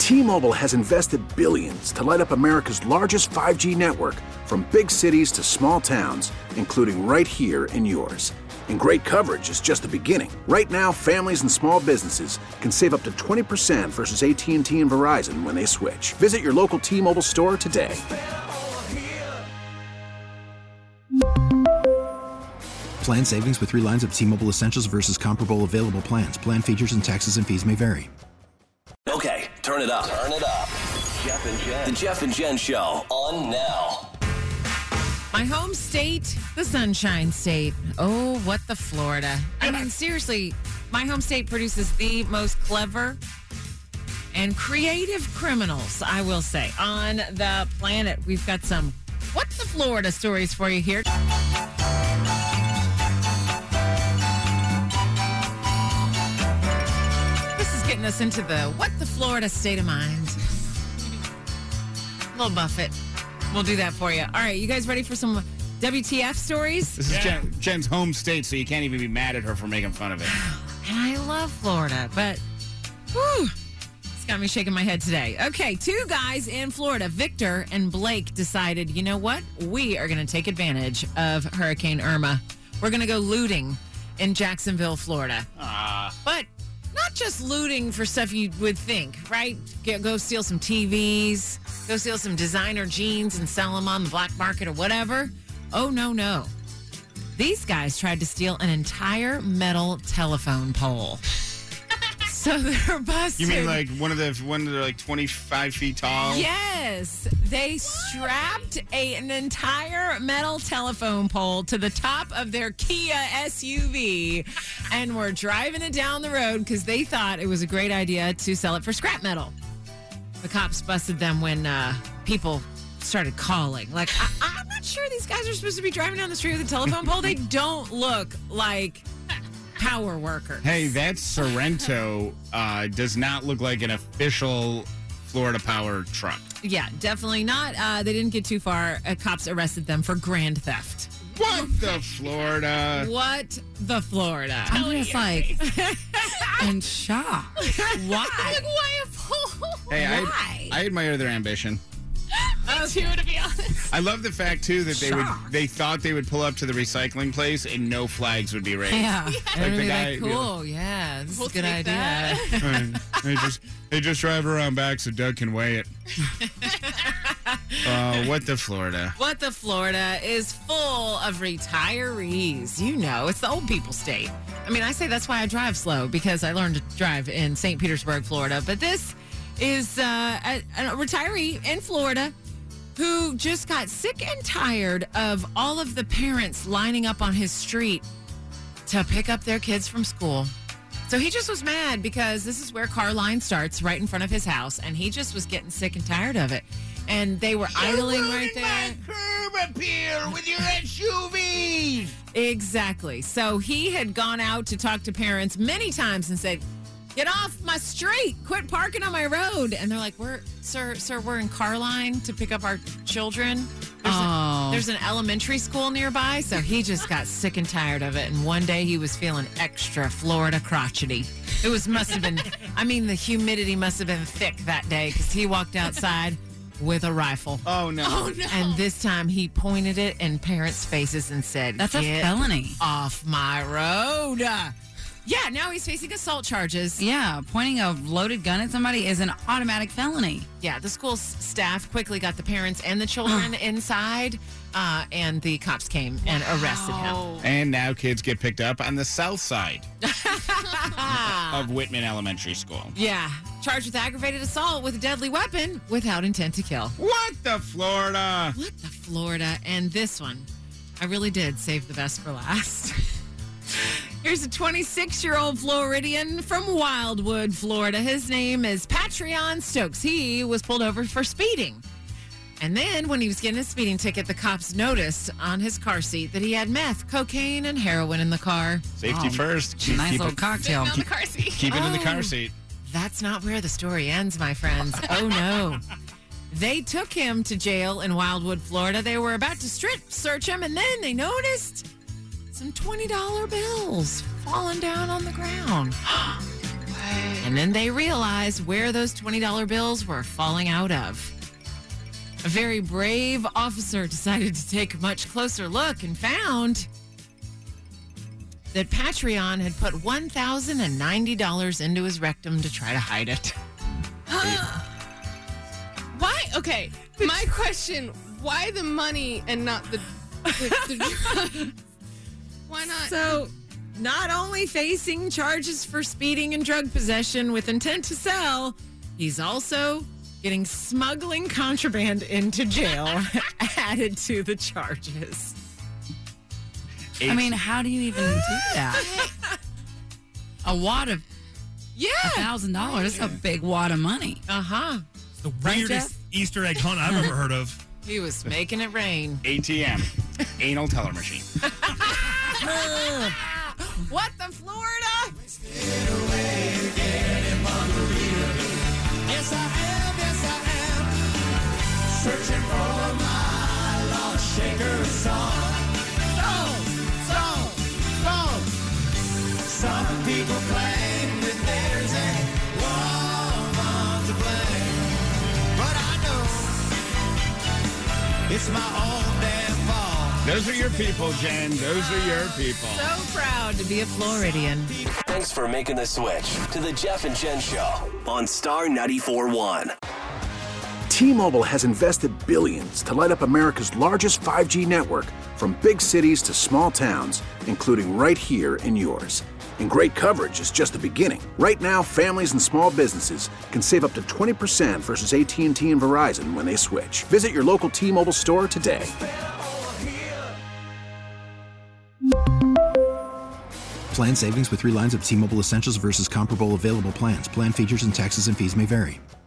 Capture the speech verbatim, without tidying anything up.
T-Mobile has invested billions to light up America's largest five G network, from big cities to small towns, including right here in yours. And great coverage is just the beginning. Right now, families and small businesses can save up to twenty percent versus A T and T and Verizon when they switch. Visit your local T-Mobile store today. Plan savings with three lines of T-Mobile Essentials versus comparable available plans. Plan features and taxes and fees may vary. Okay, turn it up. Turn it up. Jeff and Jen. The Jeff and Jen Show on now. My home state, the Sunshine State. Oh, what the Florida. I mean, seriously, my home state produces the most clever and creative criminals, I will say, on the planet. We've got some What the Florida stories for you here. This is getting us into the What the Florida state of mind. Little Buffett. We'll do that for you. All right, you guys ready for some W T F stories? This is yeah. Jen, Jen's home state, so you can't even be mad at her for making fun of it. And I love Florida, but whew, it's got me shaking my head today. Okay, two guys in Florida, Victor and Blake, decided, you know what? We are going to take advantage of Hurricane Irma. We're going to go looting in Jacksonville, Florida. Uh. But not just looting for stuff you would think, right? Go, go steal some T Vs, go steal some designer jeans and sell them on the black market or whatever. Oh, no, no. These guys tried to steal an entire metal telephone pole. So they're busted. You mean like one of the one that are like twenty-five feet tall? Yes. They strapped a, an entire metal telephone pole to the top of their Kia S U V and were driving it down the road because they thought it was a great idea to sell it for scrap metal. The cops busted them when uh, people started calling. Like, I, I'm not sure these guys are supposed to be driving down the street with a telephone pole. They don't look like power workers. Hey, that Sorrento uh, does not look like an official Florida Power truck. Yeah, definitely not. Uh, they didn't get too far. Uh, cops arrested them for grand theft. What the Florida? What the Florida? I'm just like in shock. Why? Like, why a pole? Hey, why? I, I admire their ambition. Me too, to be honest. I love the fact too that they Shocked. would they thought they would pull up to the recycling place and no flags would be raised. Yeah. Like Like the be guy, like, cool, yeah, this We'll is a good take idea. that. they just they just drive around back so Doug can weigh it. Uh, what the Florida? What the Florida is full of retirees. You know, it's the old people state. I mean, I say that's why I drive slow, because I learned to drive in Saint Petersburg, Florida. But this is uh, a, a retiree in Florida who just got sick and tired of all of the parents lining up on his street to pick up their kids from school. So he just was mad because this is where car line starts, right in front of his house, and he just was getting sick and tired of it. And they were idling right there. My curb appeal with your S U Vs. Exactly. So he had gone out to talk to parents many times and said, "Get off my street! Quit parking on my road!" And they're like, "We're, sir, sir, we're in car line to pick up our children. There's, Oh. a, there's an elementary school nearby." So he just got sick and tired of it. And one day he was feeling extra Florida crotchety. It was must have been. I mean, the humidity must have been thick that day because he walked outside with a rifle. Oh no! Oh, no. And this time he pointed it in parents' faces and said, That's a "Get felony. off my road." Yeah, now he's facing assault charges. Yeah, pointing a loaded gun at somebody is an automatic felony. Yeah, the school s- staff quickly got the parents and the children inside, uh, and the cops came and arrested him. And now kids get picked up on the south side of Whitman Elementary School. Yeah, charged with aggravated assault with a deadly weapon without intent to kill. What the Florida? What the Florida? And this one, I really did save the best for last. Here's a twenty-six-year-old Floridian from Wildwood, Florida. His name is Patreon Stokes. He was pulled over for speeding. And then when he was getting his speeding ticket, the cops noticed on his car seat that he had meth, cocaine, and heroin in the car. Safety Oh, first. Keep, Nice keep little it, cocktail. the car seat. keep it in the Oh. car seat. That's not where the story ends, my friends. Oh, no. They took him to jail in Wildwood, Florida. They were about to strip search him, and then they noticed some twenty dollar bills falling down on the ground. And then they realized where those twenty dollar bills were falling out of. A very brave officer decided to take a much closer look and found that Patreon had put one thousand ninety dollars into his rectum to try to hide it. Why? Okay, my question, why the money and not the, the, the drugs? Why not? So, not only facing charges for speeding and drug possession with intent to sell, he's also getting smuggling contraband into jail added to the charges. I mean, how do you even do that? A wad of Yeah. a thousand dollars. That's a big wad of money. Uh-huh. The weirdest Easter egg hunt I've ever heard of. He was making it rain. A T M. Anal teller machine. What the Florida? Yes, I am, yes, I am. Searching for my lost shaker song. Song, song, song. Some people claim that there's a woman to blame. But I know it's my own damn fault. Those are your people, Jen. Those are your people. So proud to be a Floridian. Thanks for making the switch to the Jeff and Jen Show on Star ninety-four point one. T-Mobile has invested billions to light up America's largest five G network, from big cities to small towns, including right here in yours. And great coverage is just the beginning. Right now, families and small businesses can save up to twenty percent versus A T and T and Verizon when they switch. Visit your local T-Mobile store today. Plan savings with three lines of T-Mobile Essentials versus comparable available plans. Plan features and taxes and fees may vary.